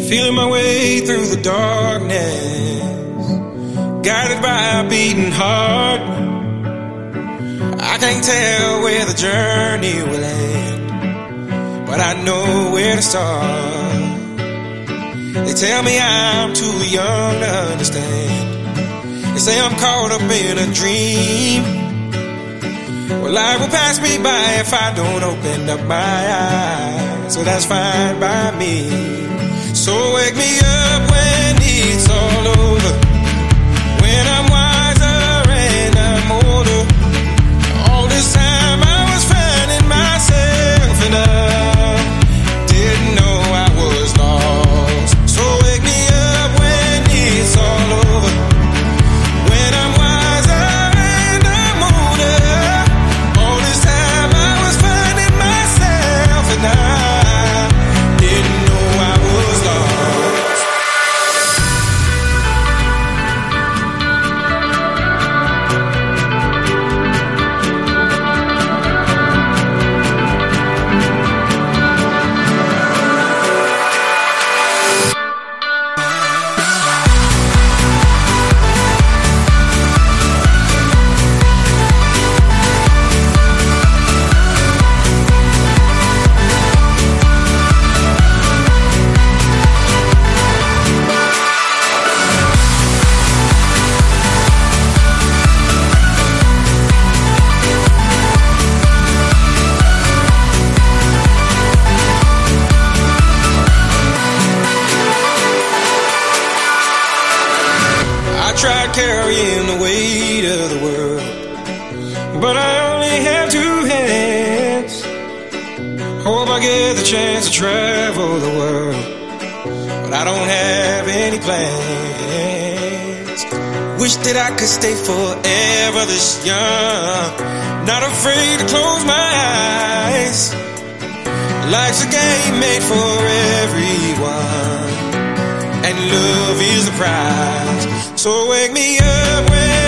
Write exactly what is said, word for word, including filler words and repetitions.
Feeling my way through the darkness, guided by a beating heart. I can't tell where the journey will end, but I know where to start. They tell me I'm too young to understand. They say I'm caught up in a dream. Well, life will pass me by if I don't open up my eyes, so that's fine by me. So wake me up when it's all over, when I'm wiser and I'm older. All this time I was finding myself and I didn't know I was lost. So wake me up when it's all over, when I'm wiser and I'm older. All this time I was finding myself and I didn't know I was lost. I tried carrying the weight of the world, but I only have two hands. Hope I get the chance to travel the world, but I don't have any plans. Wish that I could stay forever this young, not afraid to close my eyes. Life's a game made for everyone, and love is the prize. So wake me up when